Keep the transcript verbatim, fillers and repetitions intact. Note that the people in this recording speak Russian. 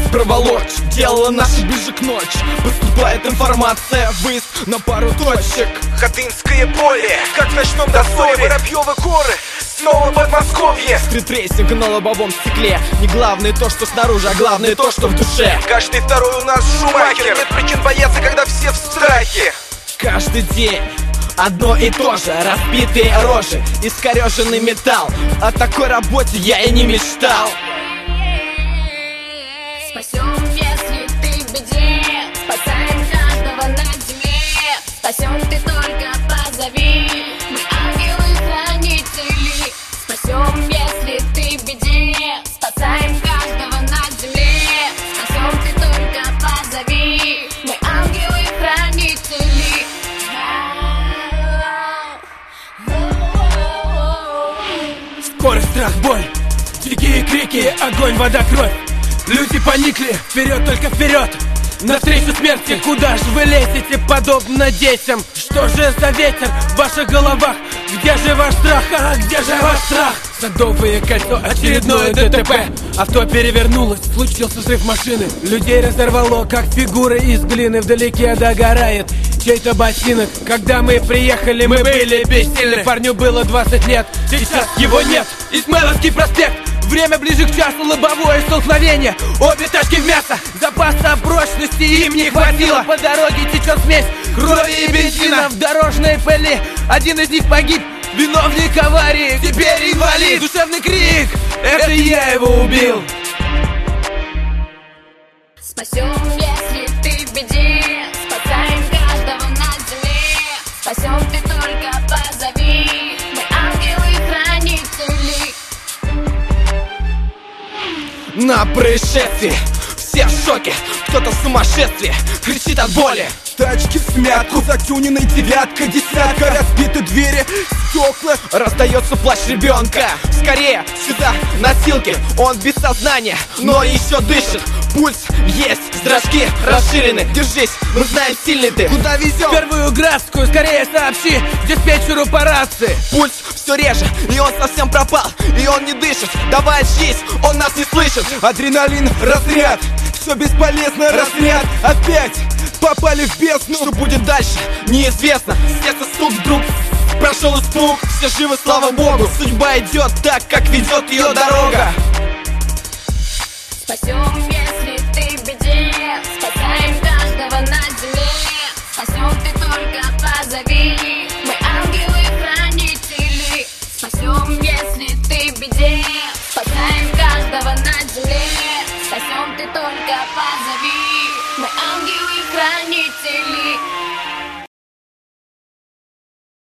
проволочь делала наши ближе к ночи. Поступает информация, выезд на пару точек. Хотынское поле, как в ночном дозоре. Воробьёвы горы, снова Подмосковье. Стритрейсинг на лобовом стекле. Не главное то, что снаружи, а главное то, что в душе. Каждый второй у нас Шумахер. Нет причин бояться, когда все в страхе. Каждый день одно и то же, разбитые рожи, искореженный металл. О такой работе я и не мечтал. Спасем, если ты в беде, спасаем каждого на земле. Спасем, ты только позови, мы ангелы-хранители. Спасем, если ты в беде, спасаем каждого на земле. Спасем, ты только позови, мы ангелы-хранители. Скорость, страх, боль, дикие крики, огонь, вода, кровь. Люди поникли, вперед, только вперед, навстречу смерти. Куда же вы лезете, подобно детям? Что же за ветер в ваших головах? Где же ваш страх, а где же ваш страх? Садовое кольцо, очередное ДТП. Авто перевернулось, случился взрыв машины. Людей разорвало, как фигуры из глины. Вдалеке догорает чей-то ботинок. Когда мы приехали, мы были бессильны. Парню было двадцать лет, сейчас его нет. Измайловский проспект, время ближе к часу, лобовое столкновение. Обе тачки в мясо, запаса прочности им не хватило. По дороге течет смесь крови и бензина. В дорожной пыли один из них погиб. Виновник аварии, теперь инвалид. Душевный крик, это я его убил. Спасем, если ты в беде, спасаем каждого на земле. Спасем, ты только позови, мы ангелы-хранители. На происшествии все в шоке, кто-то в сумасшествии, кричит от боли. Тачки в смятку, затюненной девятка, десятка, разбиты двери, стекла. Раздается плач ребенка. Скорее, сюда, носилки. Он без сознания, но еще дышит. Пульс есть, зрачки расширены. Держись, мы знаем, сильный ты. Куда везем? Первую Градскую, скорее сообщи диспетчеру по рации. Пульс все реже, и он совсем пропал. И он не дышит, давай жизнь, он нас не слышит. Адреналин, разряд, все бесполезно, разряд. Опять попали в бездну. Что будет дальше, неизвестно. Сердце стук вдруг, прошел испуг. Все живы, слава богу. Судьба идет так, как ведет ее дорога. Спасем, если ты в беде, спасаем каждого на земле. Спасем, ты только позови, мы ангелы-хранители. Спасем, если ты в беде.